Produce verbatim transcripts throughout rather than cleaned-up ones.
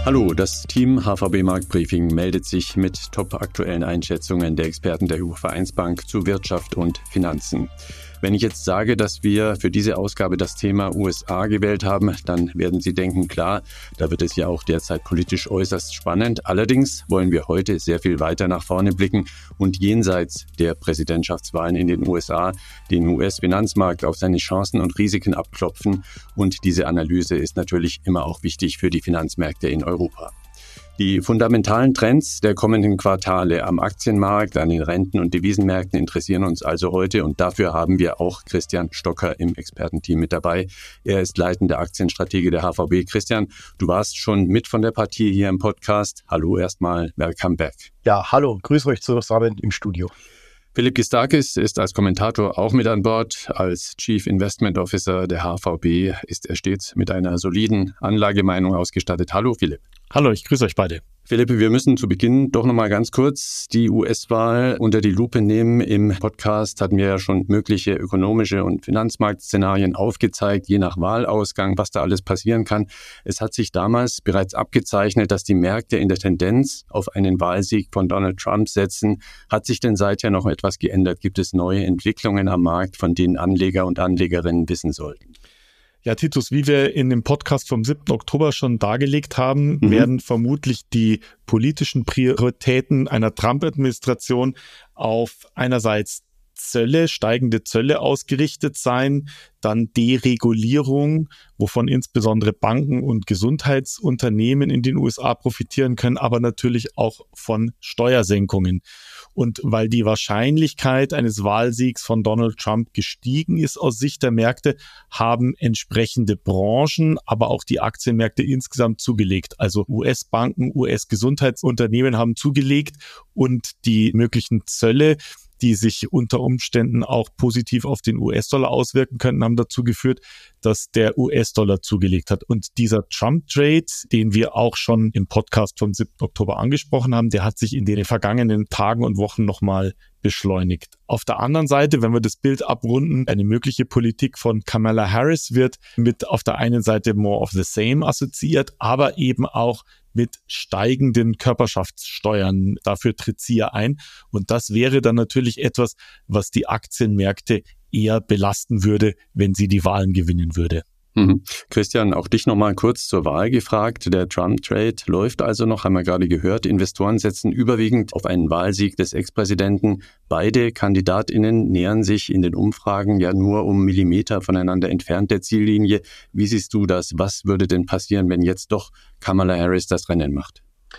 Hallo, das Team H V B Marktbriefing meldet sich mit top-aktuellen Einschätzungen der Experten der Hypo-Vereinsbank zu Wirtschaft und Finanzen. Wenn ich jetzt sage, dass wir für diese Ausgabe das Thema U S A gewählt haben, dann werden Sie denken, klar, da wird es ja auch derzeit politisch äußerst spannend. Allerdings wollen wir heute sehr viel weiter nach vorne blicken und jenseits der Präsidentschaftswahlen in den U S A den U S-Finanzmarkt auf seine Chancen und Risiken abklopfen. Und diese Analyse ist natürlich immer auch wichtig für die Finanzmärkte in Europa. Die fundamentalen Trends der kommenden Quartale am Aktienmarkt, an den Renten- und Devisenmärkten interessieren uns also heute und dafür haben wir auch Christian Stocker im Expertenteam mit dabei. Er ist leitender Aktienstratege der H V B. Christian, du warst schon mit von der Partie hier im Podcast. Hallo erstmal, welcome back. Ja, hallo, grüß euch zusammen im Studio. Philipp Gistakis ist als Kommentator auch mit an Bord. Als Chief Investment Officer der H V B ist er stets mit einer soliden Anlagemeinung ausgestattet. Hallo Philipp. Hallo, ich grüße euch beide. Philipp, wir müssen zu Beginn doch nochmal ganz kurz die U S-Wahl unter die Lupe nehmen. Im Podcast hatten wir ja schon mögliche ökonomische und Finanzmarktszenarien aufgezeigt, je nach Wahlausgang, was da alles passieren kann. Es hat sich damals bereits abgezeichnet, dass die Märkte in der Tendenz auf einen Wahlsieg von Donald Trump setzen. Hat sich denn seither noch etwas geändert? Gibt es neue Entwicklungen am Markt, von denen Anleger und Anlegerinnen wissen sollten? Ja, Titus, wie wir in dem Podcast vom siebten Oktober schon dargelegt haben, mhm. werden vermutlich die politischen Prioritäten einer Trump-Administration auf einerseits Zölle, steigende Zölle ausgerichtet sein, dann Deregulierung, wovon insbesondere Banken und Gesundheitsunternehmen in den U S A profitieren können, aber natürlich auch von Steuersenkungen. Und weil die Wahrscheinlichkeit eines Wahlsiegs von Donald Trump gestiegen ist aus Sicht der Märkte, haben entsprechende Branchen, aber auch die Aktienmärkte insgesamt zugelegt. Also U S-Banken, U S-Gesundheitsunternehmen haben zugelegt und die möglichen Zölle, die sich unter Umständen auch positiv auf den U S-Dollar auswirken könnten, haben dazu geführt, dass der U S-Dollar zugelegt hat. Und dieser Trump-Trade, den wir auch schon im Podcast vom siebten Oktober angesprochen haben, der hat sich in den vergangenen Tagen und Wochen nochmal beschleunigt. Auf der anderen Seite, wenn wir das Bild abrunden, eine mögliche Politik von Kamala Harris wird mit auf der einen Seite more of the same assoziiert, aber eben auch mit steigenden Körperschaftssteuern. Dafür tritt sie ja ein. Und das wäre dann natürlich etwas, was die Aktienmärkte eher belasten würde, wenn sie die Wahlen gewinnen würde. Mhm. Christian, auch dich nochmal kurz zur Wahl gefragt. Der Trump-Trade läuft also noch, haben wir gerade gehört. Investoren setzen überwiegend auf einen Wahlsieg des Ex-Präsidenten. Beide KandidatInnen nähern sich in den Umfragen ja nur um Millimeter voneinander entfernt der Ziellinie. Wie siehst du das? Was würde denn passieren, wenn jetzt doch Kamala Harris das Rennen macht?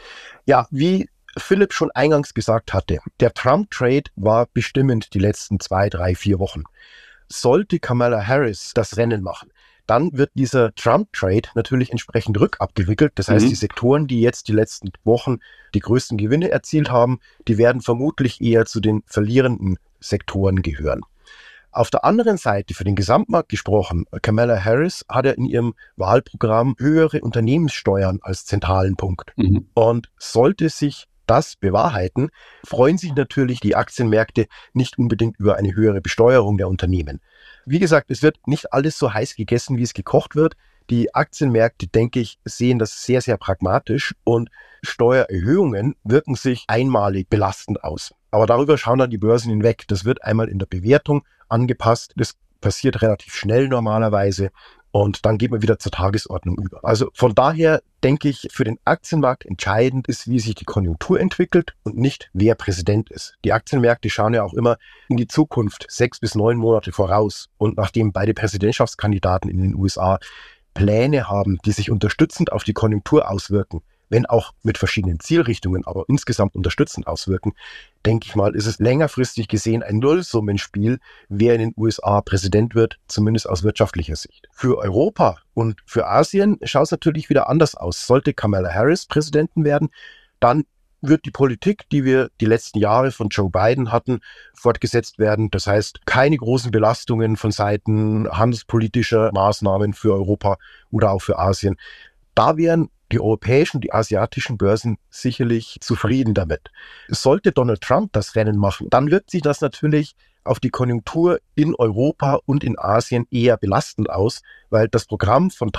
Ja, wie Philipp schon eingangs gesagt hatte, der Trump-Trade war bestimmend die letzten zwei, drei, vier Wochen. Sollte Kamala Harris das Rennen machen, dann wird dieser Trump-Trade natürlich entsprechend rückabgewickelt. Das heißt, mhm. die Sektoren, die jetzt die letzten Wochen die größten Gewinne erzielt haben, die werden vermutlich eher zu den verlierenden Sektoren gehören. Auf der anderen Seite, für den Gesamtmarkt gesprochen, Kamala Harris hat ja in ihrem Wahlprogramm höhere Unternehmenssteuern als zentralen Punkt. Mhm. Und sollte sich das bewahrheiten, freuen sich natürlich die Aktienmärkte nicht unbedingt über eine höhere Besteuerung der Unternehmen. Wie gesagt, es wird nicht alles so heiß gegessen, wie es gekocht wird. Die Aktienmärkte, denke ich, sehen das sehr, sehr pragmatisch und Steuererhöhungen wirken sich einmalig belastend aus. Aber darüber schauen dann die Börsen hinweg. Das wird einmal in der Bewertung angepasst. Das passiert relativ schnell normalerweise. Und dann geht man wieder zur Tagesordnung über. Also von daher denke ich, für den Aktienmarkt entscheidend ist, wie sich die Konjunktur entwickelt und nicht, wer Präsident ist. Die Aktienmärkte schauen ja auch immer in die Zukunft, sechs bis neun Monate voraus. Und nachdem beide Präsidentschaftskandidaten in den U S A Pläne haben, die sich unterstützend auf die Konjunktur auswirken, wenn auch mit verschiedenen Zielrichtungen, aber insgesamt unterstützend auswirken, denke ich mal, ist es längerfristig gesehen ein Nullsummenspiel, wer in den U S A Präsident wird, zumindest aus wirtschaftlicher Sicht. Für Europa und für Asien schaut es natürlich wieder anders aus. Sollte Kamala Harris Präsidentin werden, dann wird die Politik, die wir die letzten Jahre von Joe Biden hatten, fortgesetzt werden. Das heißt, keine großen Belastungen von Seiten handelspolitischer Maßnahmen für Europa oder auch für Asien. Da wären die europäischen, die asiatischen Börsen sicherlich zufrieden damit. Sollte Donald Trump das Rennen machen, dann wirkt sich das natürlich auf die Konjunktur in Europa und in Asien eher belastend aus, weil das Programm von Trump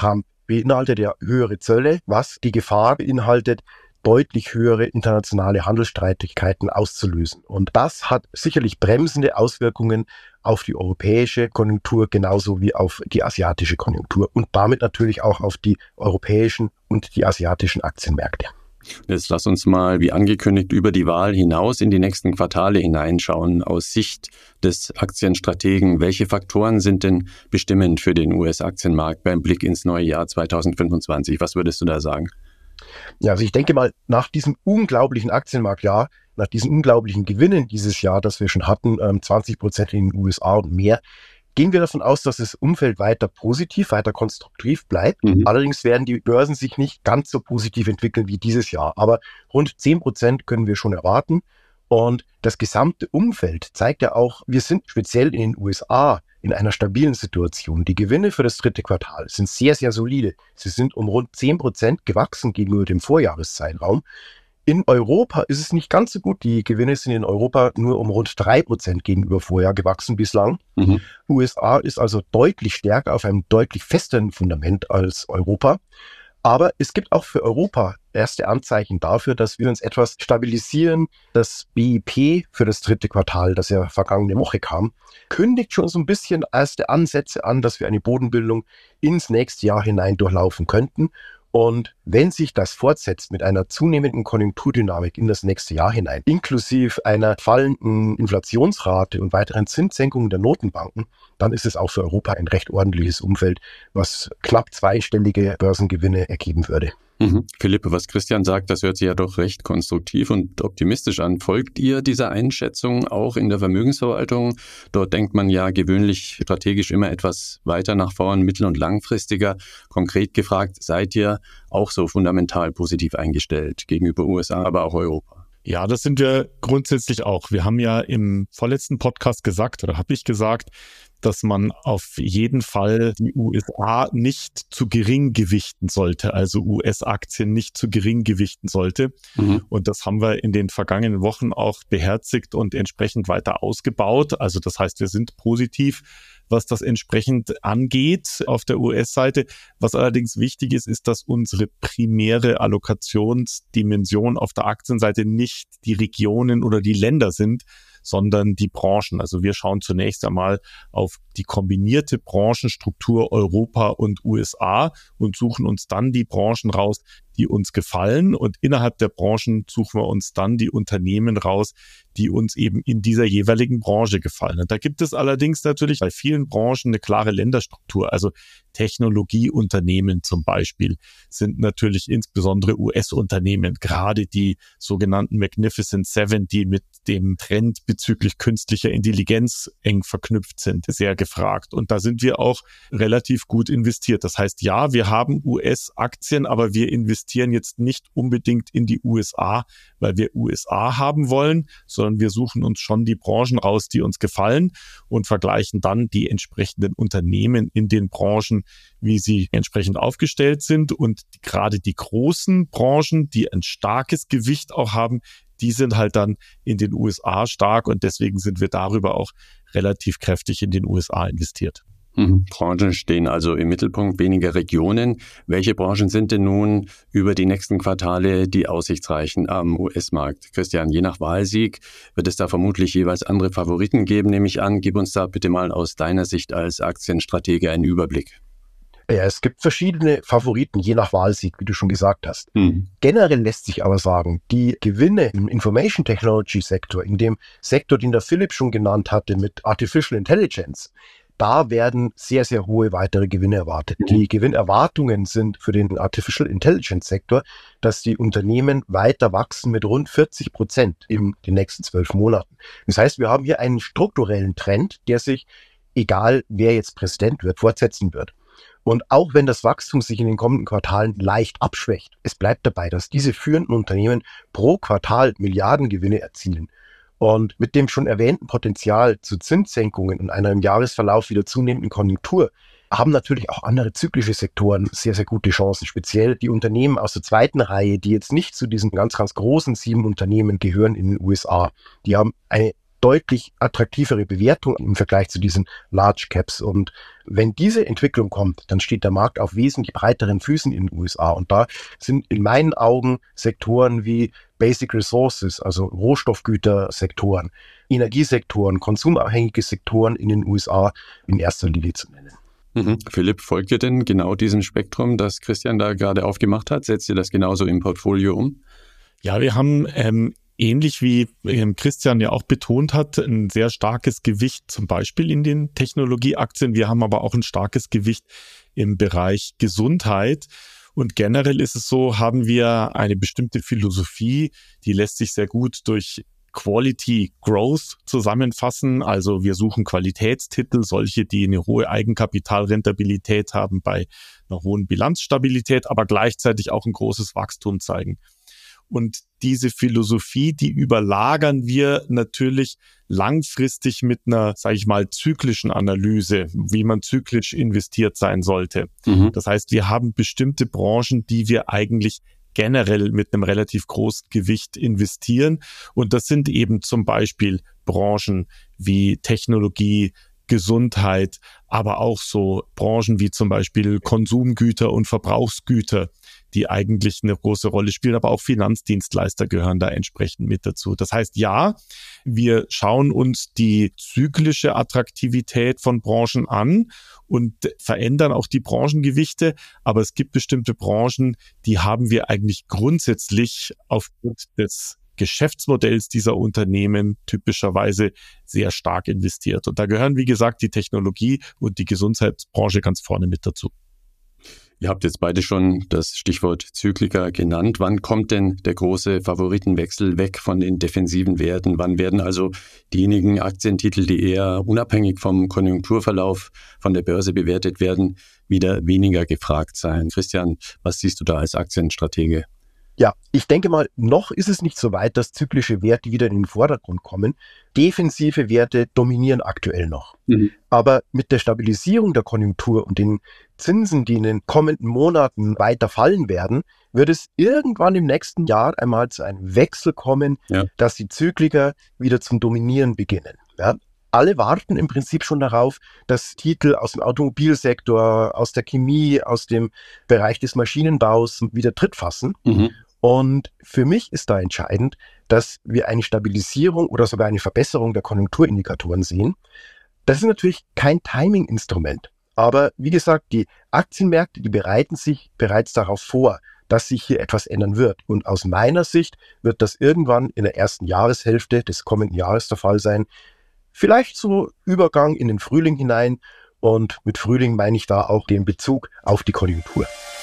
beinhaltet ja höhere Zölle, was die Gefahr beinhaltet, deutlich höhere internationale Handelsstreitigkeiten auszulösen. Und das hat sicherlich bremsende Auswirkungen auf die europäische Konjunktur genauso wie auf die asiatische Konjunktur und damit natürlich auch auf die europäischen und die asiatischen Aktienmärkte. Jetzt lass uns mal, wie angekündigt, über die Wahl hinaus in die nächsten Quartale hineinschauen. Aus Sicht des Aktienstrategen, welche Faktoren sind denn bestimmend für den U S-Aktienmarkt beim Blick ins neue Jahr zweitausendfünfundzwanzig? Was würdest du da sagen? Ja, also ich denke mal, nach diesem unglaublichen Aktienmarktjahr, nach diesen unglaublichen Gewinnen dieses Jahr, das wir schon hatten, zwanzig Prozent in den U S A und mehr, gehen wir davon aus, dass das Umfeld weiter positiv, weiter konstruktiv bleibt. Mhm. Allerdings werden die Börsen sich nicht ganz so positiv entwickeln wie dieses Jahr. Aber rund zehn Prozent können wir schon erwarten. Und das gesamte Umfeld zeigt ja auch, wir sind speziell in den U S A in einer stabilen Situation. Die Gewinne für das dritte Quartal sind sehr, sehr solide. Sie sind um rund zehn Prozent gewachsen gegenüber dem Vorjahreszeitraum. In Europa ist es nicht ganz so gut. Die Gewinne sind in Europa nur um rund drei Prozent gegenüber Vorjahr gewachsen bislang. Mhm. U S A ist also deutlich stärker auf einem deutlich festeren Fundament als Europa. Aber es gibt auch für Europa erste Anzeichen dafür, dass wir uns etwas stabilisieren. Das B I P für das dritte Quartal, das ja vergangene Woche kam, kündigt schon so ein bisschen erste Ansätze an, dass wir eine Bodenbildung ins nächste Jahr hinein durchlaufen könnten. Und wenn sich das fortsetzt mit einer zunehmenden Konjunkturdynamik in das nächste Jahr hinein, inklusive einer fallenden Inflationsrate und weiteren Zinssenkungen der Notenbanken, dann ist es auch für Europa ein recht ordentliches Umfeld, was knapp zweistellige Börsengewinne ergeben würde. Mhm. Philippe, was Christian sagt, das hört sich ja doch recht konstruktiv und optimistisch an. Folgt ihr dieser Einschätzung auch in der Vermögensverwaltung? Dort denkt man ja gewöhnlich strategisch immer etwas weiter nach vorn, mittel- und langfristiger. Konkret gefragt, seid ihr auch so fundamental positiv eingestellt gegenüber U S A, aber auch Europa? Ja, das sind wir grundsätzlich auch. Wir haben ja im vorletzten Podcast gesagt, oder habe ich gesagt, dass man auf jeden Fall die U S A nicht zu gering gewichten sollte, also U S-Aktien nicht zu gering gewichten sollte. Mhm. Und das haben wir in den vergangenen Wochen auch beherzigt und entsprechend weiter ausgebaut. Also das heißt, wir sind positiv, was das entsprechend angeht auf der U S-Seite. Was allerdings wichtig ist, ist, dass unsere primäre Allokationsdimension auf der Aktienseite nicht die Regionen oder die Länder sind, sondern die Branchen. Also wir schauen zunächst einmal auf die kombinierte Branchenstruktur Europa und U S A und suchen uns dann die Branchen raus, die uns gefallen. Und innerhalb der Branchen suchen wir uns dann die Unternehmen raus, die uns eben in dieser jeweiligen Branche gefallen. Und da gibt es allerdings natürlich bei vielen Branchen eine klare Länderstruktur. Also Technologieunternehmen zum Beispiel sind natürlich insbesondere U S-Unternehmen, gerade die sogenannten Magnificent Seven, die mit dem Trend bezüglich künstlicher Intelligenz eng verknüpft sind, sehr gefragt. Und da sind wir auch relativ gut investiert. Das heißt, ja, wir haben U S-Aktien, aber wir investieren jetzt nicht unbedingt in die U S A, weil wir U S A haben wollen, sondern wir suchen uns schon die Branchen raus, die uns gefallen und vergleichen dann die entsprechenden Unternehmen in den Branchen, wie sie entsprechend aufgestellt sind. Und gerade die großen Branchen, die ein starkes Gewicht auch haben, die sind halt dann in den U S A stark und deswegen sind wir darüber auch relativ kräftig in den U S A investiert. Mhm. Branchen stehen also im Mittelpunkt, weniger Regionen. Welche Branchen sind denn nun über die nächsten Quartale die aussichtsreichen am U S-Markt? Christian, je nach Wahlsieg wird es da vermutlich jeweils andere Favoriten geben, nehme ich an. Gib uns da bitte mal aus deiner Sicht als Aktienstratege einen Überblick. Ja, es gibt verschiedene Favoriten, je nach Wahlsieg, wie du schon gesagt hast. Mhm. Generell lässt sich aber sagen, die Gewinne im Information Technology Sektor, in dem Sektor, den der Philipp schon genannt hatte mit Artificial Intelligence, da werden sehr, sehr hohe weitere Gewinne erwartet. Mhm. Die Gewinnerwartungen sind für den Artificial Intelligence Sektor, dass die Unternehmen weiter wachsen mit rund vierzig Prozent in den nächsten zwölf Monaten. Das heißt, wir haben hier einen strukturellen Trend, der sich, egal wer jetzt Präsident wird, fortsetzen wird. Und auch wenn das Wachstum sich in den kommenden Quartalen leicht abschwächt, es bleibt dabei, dass diese führenden Unternehmen pro Quartal Milliardengewinne erzielen. Und mit dem schon erwähnten Potenzial zu Zinssenkungen und einer im Jahresverlauf wieder zunehmenden Konjunktur haben natürlich auch andere zyklische Sektoren sehr, sehr gute Chancen. Speziell die Unternehmen aus der zweiten Reihe, die jetzt nicht zu diesen ganz, ganz großen sieben Unternehmen gehören in den U S A. Die haben eine deutlich attraktivere Bewertung im Vergleich zu diesen Large Caps. Und wenn diese Entwicklung kommt, dann steht der Markt auf wesentlich breiteren Füßen in den U S A. Und da sind in meinen Augen Sektoren wie Basic Resources, also Rohstoffgütersektoren, Energiesektoren, konsumabhängige Sektoren in den U S A in erster Linie zu nennen. Mhm. Philipp, folgt ihr denn genau diesem Spektrum, das Christian da gerade aufgemacht hat? Setzt ihr das genauso im Portfolio um? Ja, wir haben ähm, ähnlich wie ähm, Christian ja auch betont hat, ein sehr starkes Gewicht zum Beispiel in den Technologieaktien. Wir haben aber auch ein starkes Gewicht im Bereich Gesundheit. Und generell ist es so, haben wir eine bestimmte Philosophie, die lässt sich sehr gut durch Quality Growth zusammenfassen. Also wir suchen Qualitätstitel, solche, die eine hohe Eigenkapitalrentabilität haben bei einer hohen Bilanzstabilität, aber gleichzeitig auch ein großes Wachstum zeigen. Und diese Philosophie, die überlagern wir natürlich langfristig mit einer, sage ich mal, zyklischen Analyse, wie man zyklisch investiert sein sollte. Mhm. Das heißt, wir haben bestimmte Branchen, die wir eigentlich generell mit einem relativ großen Gewicht investieren. Und das sind eben zum Beispiel Branchen wie Technologie, Gesundheit, aber auch so Branchen wie zum Beispiel Konsumgüter und Verbrauchsgüter, die eigentlich eine große Rolle spielen, aber auch Finanzdienstleister gehören da entsprechend mit dazu. Das heißt, ja, wir schauen uns die zyklische Attraktivität von Branchen an und verändern auch die Branchengewichte, aber es gibt bestimmte Branchen, die haben wir eigentlich grundsätzlich aufgrund des Geschäftsmodells dieser Unternehmen typischerweise sehr stark investiert. Und da gehören, wie gesagt, die Technologie und die Gesundheitsbranche ganz vorne mit dazu. Ihr habt jetzt beide schon das Stichwort Zyklika genannt. Wann kommt denn der große Favoritenwechsel weg von den defensiven Werten? Wann werden also diejenigen Aktientitel, die eher unabhängig vom Konjunkturverlauf von der Börse bewertet werden, wieder weniger gefragt sein? Christian, was siehst du da als Aktienstratege? Ja, ich denke mal, noch ist es nicht so weit, dass zyklische Werte wieder in den Vordergrund kommen. Defensive Werte dominieren aktuell noch. Mhm. Aber mit der Stabilisierung der Konjunktur und den Zinsen, die in den kommenden Monaten weiter fallen werden, wird es irgendwann im nächsten Jahr einmal zu einem Wechsel kommen, ja, dass die Zykliker wieder zum Dominieren beginnen. Ja? Alle warten im Prinzip schon darauf, dass Titel aus dem Automobilsektor, aus der Chemie, aus dem Bereich des Maschinenbaus wieder Tritt fassen. Mhm. Und für mich ist da entscheidend, dass wir eine Stabilisierung oder sogar eine Verbesserung der Konjunkturindikatoren sehen. Das ist natürlich kein Timing-Instrument. Aber wie gesagt, die Aktienmärkte, die bereiten sich bereits darauf vor, dass sich hier etwas ändern wird. Und aus meiner Sicht wird das irgendwann in der ersten Jahreshälfte des kommenden Jahres der Fall sein. Vielleicht so Übergang in den Frühling hinein. Und mit Frühling meine ich da auch den Bezug auf die Konjunktur.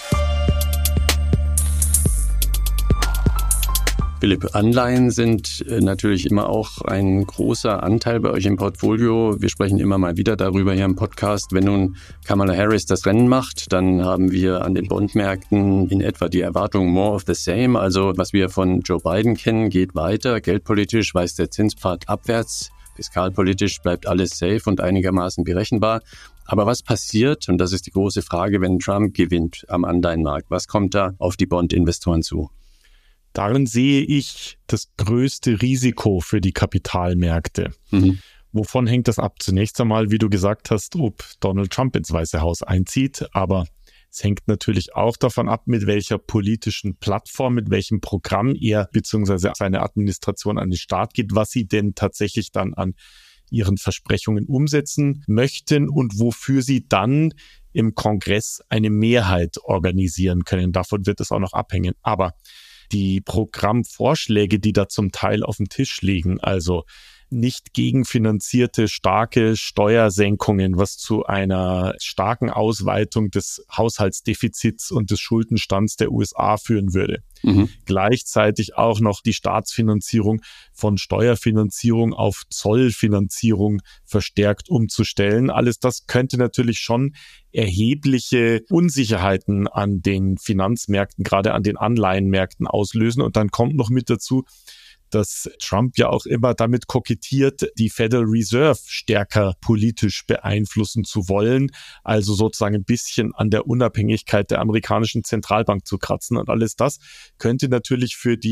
Philipp, Anleihen sind natürlich immer auch ein großer Anteil bei euch im Portfolio. Wir sprechen immer mal wieder darüber hier im Podcast. Wenn nun Kamala Harris das Rennen macht, dann haben wir an den Bondmärkten in etwa die Erwartung more of the same. Also was wir von Joe Biden kennen, geht weiter. Geldpolitisch weist der Zinspfad abwärts. Fiskalpolitisch bleibt alles safe und einigermaßen berechenbar. Aber was passiert, und das ist die große Frage, wenn Trump gewinnt am Anleihenmarkt? Was kommt da auf die Bondinvestoren zu? Darin sehe ich das größte Risiko für die Kapitalmärkte. Mhm. Wovon hängt das ab? Zunächst einmal, wie du gesagt hast, ob Donald Trump ins Weiße Haus einzieht. Aber es hängt natürlich auch davon ab, mit welcher politischen Plattform, mit welchem Programm er bzw. seine Administration an den Start geht, was sie denn tatsächlich dann an ihren Versprechungen umsetzen möchten und wofür sie dann im Kongress eine Mehrheit organisieren können. Davon wird es auch noch abhängen. Aber die Programmvorschläge, die da zum Teil auf dem Tisch liegen, also nicht gegenfinanzierte starke Steuersenkungen, was zu einer starken Ausweitung des Haushaltsdefizits und des Schuldenstands der U S A führen würde. Mhm. Gleichzeitig auch noch die Staatsfinanzierung von Steuerfinanzierung auf Zollfinanzierung verstärkt umzustellen. Alles das könnte natürlich schon erhebliche Unsicherheiten an den Finanzmärkten, gerade an den Anleihenmärkten auslösen. Und dann kommt noch mit dazu, dass Trump ja auch immer damit kokettiert, die Federal Reserve stärker politisch beeinflussen zu wollen, also sozusagen ein bisschen an der Unabhängigkeit der amerikanischen Zentralbank zu kratzen. Und alles das könnte natürlich für die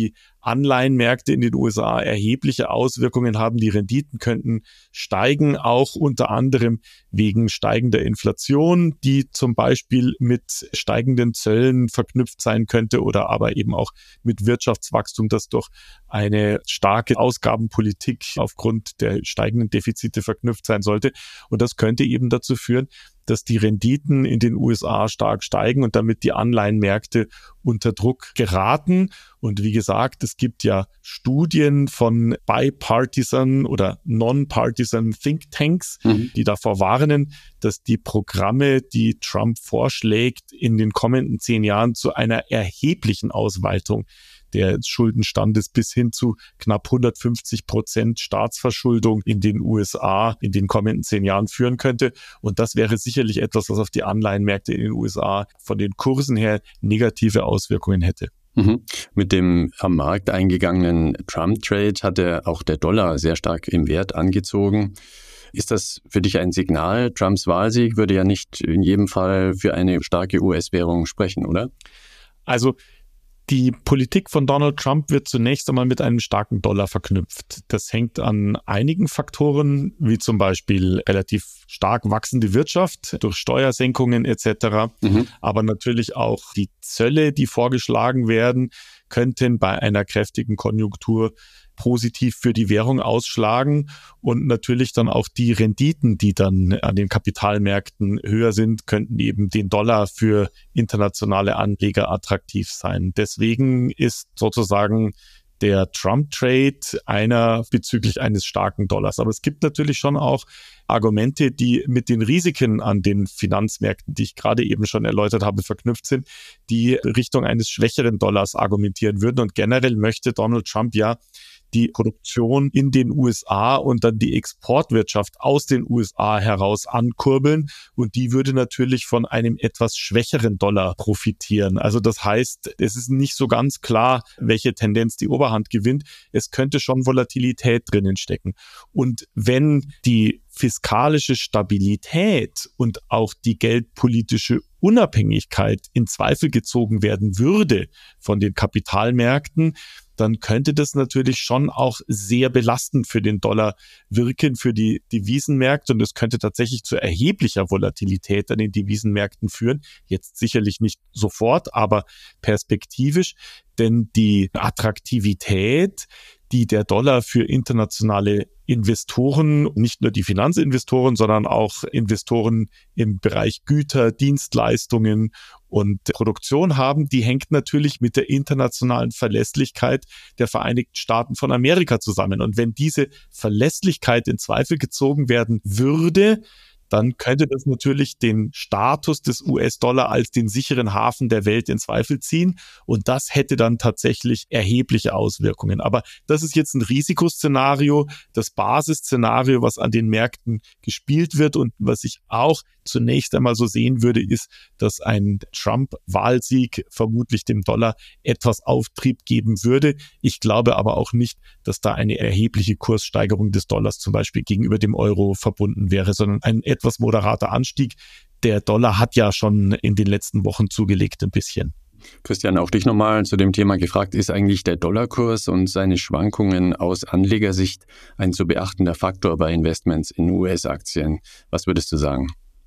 Anleihenmärkte in den U S A erhebliche Auswirkungen haben. Die Renditen könnten steigen, auch unter anderem wegen steigender Inflation, die zum Beispiel mit steigenden Zöllen verknüpft sein könnte oder aber eben auch mit Wirtschaftswachstum, das durch eine starke Ausgabenpolitik aufgrund der steigenden Defizite verknüpft sein sollte. Und das könnte eben dazu führen, dass die Renditen in den U S A stark steigen und damit die Anleihenmärkte unter Druck geraten. Und wie gesagt, es gibt ja Studien von bipartisan oder non-partisan Thinktanks, mhm. die davor warnen, dass die Programme, die Trump vorschlägt, in den kommenden zehn Jahren zu einer erheblichen Ausweitung des Schuldenstandes bis hin zu knapp hundertfünfzig Prozent Staatsverschuldung in den U S A in den kommenden zehn Jahren führen könnte. Und das wäre sicherlich etwas, was auf die Anleihenmärkte in den U S A von den Kursen her negative Auswirkungen hätte. Mhm. Mit dem am Markt eingegangenen Trump-Trade hat er auch der Dollar sehr stark im Wert angezogen. Ist das für dich ein Signal? Trumps Wahlsieg würde ja nicht in jedem Fall für eine starke U S-Währung sprechen, oder? Also die Politik von Donald Trump wird zunächst einmal mit einem starken Dollar verknüpft. Das hängt an einigen Faktoren, wie zum Beispiel relativ stark wachsende Wirtschaft durch Steuersenkungen et cetera. Mhm. Aber natürlich auch die Zölle, die vorgeschlagen werden, könnten bei einer kräftigen Konjunktur positiv für die Währung ausschlagen und natürlich dann auch die Renditen, die dann an den Kapitalmärkten höher sind, könnten eben den Dollar für internationale Anleger attraktiv sein. Deswegen ist sozusagen der Trump-Trade einer bezüglich eines starken Dollars. Aber es gibt natürlich schon auch Argumente, die mit den Risiken an den Finanzmärkten, die ich gerade eben schon erläutert habe, verknüpft sind, die Richtung eines schwächeren Dollars argumentieren würden. Und generell möchte Donald Trump ja die Produktion in den U S A und dann die Exportwirtschaft aus den U S A heraus ankurbeln. Und die würde natürlich von einem etwas schwächeren Dollar profitieren. Also das heißt, es ist nicht so ganz klar, welche Tendenz die Oberhand gewinnt. Es könnte schon Volatilität drinnen stecken. Und wenn die fiskalische Stabilität und auch die geldpolitische Unabhängigkeit in Zweifel gezogen werden würde von den Kapitalmärkten, dann könnte das natürlich schon auch sehr belastend für den Dollar wirken, für die Devisenmärkte. Und es könnte tatsächlich zu erheblicher Volatilität an den Devisenmärkten führen. Jetzt sicherlich nicht sofort, aber perspektivisch. Denn die Attraktivität, die der Dollar für internationale Investoren, nicht nur die Finanzinvestoren, sondern auch Investoren im Bereich Güter, Dienstleistungen und Produktion haben, die hängt natürlich mit der internationalen Verlässlichkeit der Vereinigten Staaten von Amerika zusammen. Und wenn diese Verlässlichkeit in Zweifel gezogen werden würde, dann könnte das natürlich den Status des U S-Dollar als den sicheren Hafen der Welt in Zweifel ziehen. Und das hätte dann tatsächlich erhebliche Auswirkungen. Aber das ist jetzt ein Risikoszenario, das Basisszenario, was an den Märkten gespielt wird und was ich auch zunächst einmal so sehen würde, ist, dass ein Trump-Wahlsieg vermutlich dem Dollar etwas Auftrieb geben würde. Ich glaube aber auch nicht, dass da eine erhebliche Kurssteigerung des Dollars zum Beispiel gegenüber dem Euro verbunden wäre, sondern ein etwas moderater Anstieg. Der Dollar hat ja schon in den letzten Wochen zugelegt ein bisschen. Christian, auch dich nochmal zu dem Thema gefragt, ist eigentlich der Dollarkurs und seine Schwankungen aus Anlegersicht ein zu beachtender Faktor bei Investments in U S-Aktien? Was würdest du sagen?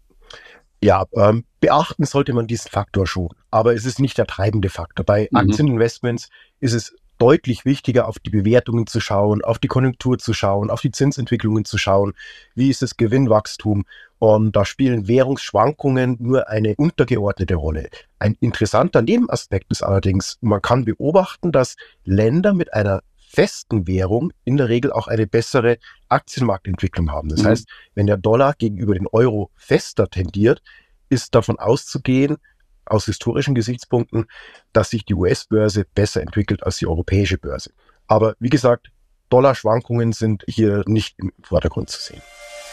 Ja, ähm, beachten sollte man diesen Faktor schon, aber es ist nicht der treibende Faktor. Bei mhm. Aktieninvestments ist es deutlich wichtiger, auf die Bewertungen zu schauen, auf die Konjunktur zu schauen, auf die Zinsentwicklungen zu schauen. Wie ist das Gewinnwachstum? Und da spielen Währungsschwankungen nur eine untergeordnete Rolle. Ein interessanter Nebenaspekt ist allerdings, man kann beobachten, dass Länder mit einer festen Währung in der Regel auch eine bessere Aktienmarktentwicklung haben. Das mhm. heißt, wenn der Dollar gegenüber den Euro fester tendiert, ist davon auszugehen, aus historischen Gesichtspunkten, dass sich die U S-Börse besser entwickelt als die europäische Börse. Aber wie gesagt, Dollarschwankungen sind hier nicht im Vordergrund zu sehen.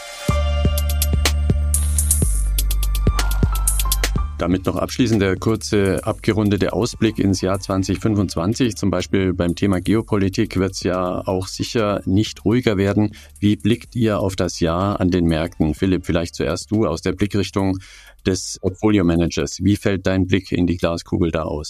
Damit noch abschließend der kurze abgerundete Ausblick ins Jahr zwanzig fünfundzwanzig. Zum Beispiel beim Thema Geopolitik wird es ja auch sicher nicht ruhiger werden. Wie blickt ihr auf das Jahr an den Märkten? Philipp, vielleicht zuerst du aus der Blickrichtung des Portfolio-Managers. Wie fällt dein Blick in die Glaskugel da aus?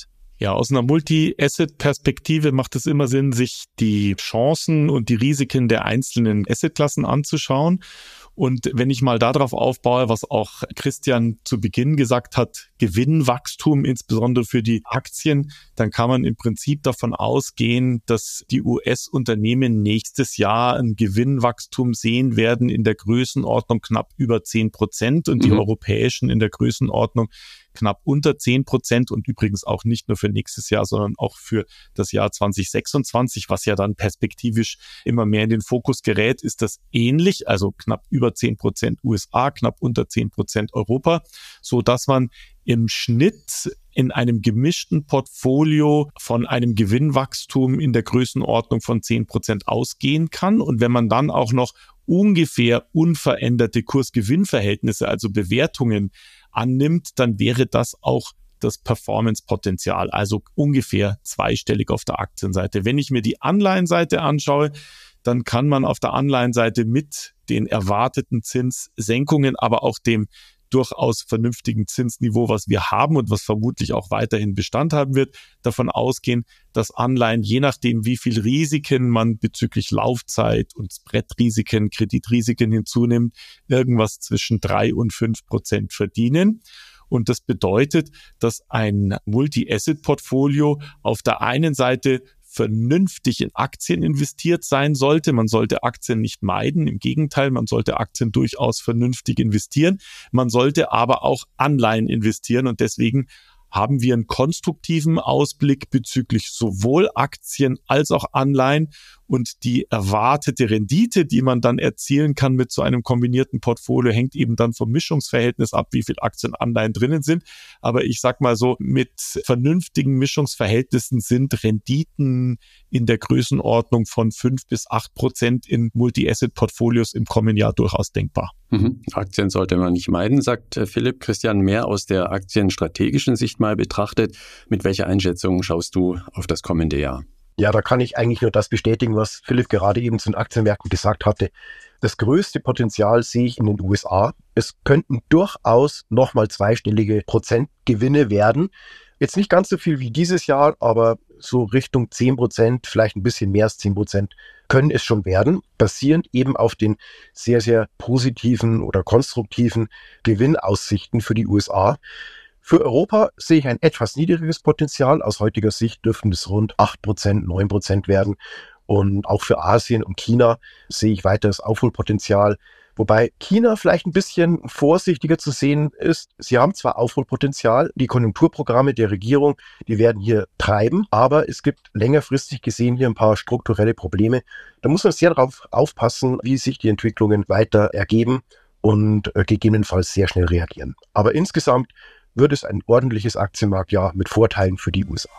Ja, aus einer Multi-Asset-Perspektive macht es immer Sinn, sich die Chancen und die Risiken der einzelnen Assetklassen anzuschauen. Und wenn ich mal darauf aufbaue, was auch Christian zu Beginn gesagt hat, Gewinnwachstum, insbesondere für die Aktien, dann kann man im Prinzip davon ausgehen, dass die U S-Unternehmen nächstes Jahr ein Gewinnwachstum sehen werden in der Größenordnung knapp über zehn Prozent und mhm. die europäischen in der Größenordnung knapp unter zehn Prozent und übrigens auch nicht nur für nächstes Jahr, sondern auch für das Jahr zwanzig sechsundzwanzig, was ja dann perspektivisch immer mehr in den Fokus gerät, ist das ähnlich, also knapp über zehn Prozent U S A, knapp unter zehn Prozent Europa, so dass man im Schnitt in einem gemischten Portfolio von einem Gewinnwachstum in der Größenordnung von zehn Prozent ausgehen kann. Und wenn man dann auch noch ungefähr unveränderte Kurs-Gewinn-Verhältnisse, also Bewertungen annimmt, dann wäre das auch das Performance-Potenzial, also ungefähr zweistellig auf der Aktienseite. Wenn ich mir die Anleihenseite anschaue, dann kann man auf der Anleihenseite mit den erwarteten Zinssenkungen, aber auch dem durchaus vernünftigen Zinsniveau, was wir haben und was vermutlich auch weiterhin Bestand haben wird, davon ausgehen, dass Anleihen, je nachdem wie viel Risiken man bezüglich Laufzeit und Spreadrasiken, Kreditrisiken hinzunimmt, irgendwas zwischen drei und fünf Prozent verdienen. Und das bedeutet, dass ein Multi-Asset-Portfolio auf der einen Seite vernünftig in Aktien investiert sein sollte. Man sollte Aktien nicht meiden. Im Gegenteil, man sollte Aktien durchaus vernünftig investieren. Man sollte aber auch Anleihen investieren und deswegen haben wir einen konstruktiven Ausblick bezüglich sowohl Aktien als auch Anleihen und die erwartete Rendite, die man dann erzielen kann mit so einem kombinierten Portfolio, hängt eben dann vom Mischungsverhältnis ab, wie viel Aktien, Anleihen drinnen sind. Aber ich sag mal so, mit vernünftigen Mischungsverhältnissen sind Renditen in der Größenordnung von fünf bis acht Prozent in Multi-Asset-Portfolios im kommenden Jahr durchaus denkbar. Mhm. Aktien sollte man nicht meiden, sagt Philipp. Christian, mehr aus der aktienstrategischen Sicht mal betrachtet. Mit welcher Einschätzung schaust du auf das kommende Jahr? Ja, da kann ich eigentlich nur das bestätigen, was Philipp gerade eben zu den Aktienmärkten gesagt hatte. Das größte Potenzial sehe ich in den U S A. Es könnten durchaus nochmal zweistellige Prozentgewinne werden. Jetzt nicht ganz so viel wie dieses Jahr, aber so Richtung zehn Prozent, vielleicht ein bisschen mehr als zehn Prozent können es schon werden, basierend eben auf den sehr, sehr positiven oder konstruktiven Gewinnaussichten für die U S A. Für Europa sehe ich ein etwas niedrigeres Potenzial. Aus heutiger Sicht dürften es rund acht Prozent, neun Prozent werden. Und auch für Asien und China sehe ich weiteres Aufholpotenzial. Wobei China vielleicht ein bisschen vorsichtiger zu sehen ist. Sie haben zwar Aufholpotenzial, die Konjunkturprogramme der Regierung, die werden hier treiben, aber es gibt längerfristig gesehen hier ein paar strukturelle Probleme. Da muss man sehr darauf aufpassen, wie sich die Entwicklungen weiter ergeben und äh, gegebenenfalls sehr schnell reagieren. Aber insgesamt wird es ein ordentliches Aktienmarktjahr mit Vorteilen für die U S A.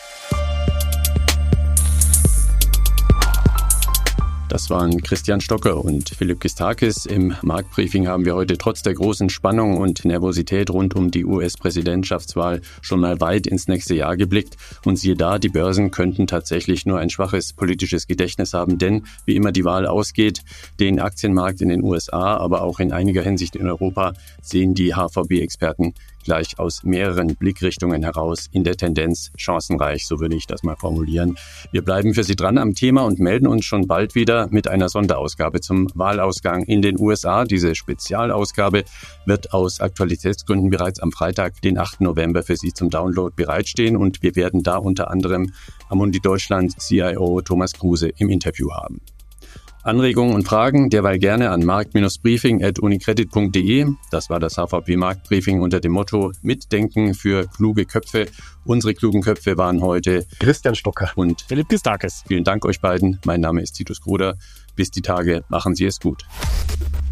Das waren Christian Stocker und Philipp Gistakis. Im Marktbriefing haben wir heute trotz der großen Spannung und Nervosität rund um die U S-Präsidentschaftswahl schon mal weit ins nächste Jahr geblickt. Und siehe da, die Börsen könnten tatsächlich nur ein schwaches politisches Gedächtnis haben, denn wie immer die Wahl ausgeht, den Aktienmarkt in den U S A, aber auch in einiger Hinsicht in Europa, sehen die H V B-Experten gleich aus mehreren Blickrichtungen heraus in der Tendenz chancenreich, so würde ich das mal formulieren. Wir bleiben für Sie dran am Thema und melden uns schon bald wieder mit einer Sonderausgabe zum Wahlausgang in den U S A. Diese Spezialausgabe wird aus Aktualitätsgründen bereits am Freitag, den achten November, für Sie zum Download bereitstehen und wir werden da unter anderem Amundi Deutschland C I O Thomas Kruse im Interview haben. Anregungen und Fragen derweil gerne an markt briefing at unicredit punkt de. Das war das H V B Marktbriefing unter dem Motto Mitdenken für kluge Köpfe. Unsere klugen Köpfe waren heute Christian Stocker und Philipp Gistakis. Vielen Dank euch beiden. Mein Name ist Titus Gruder. Bis die Tage. Machen Sie es gut.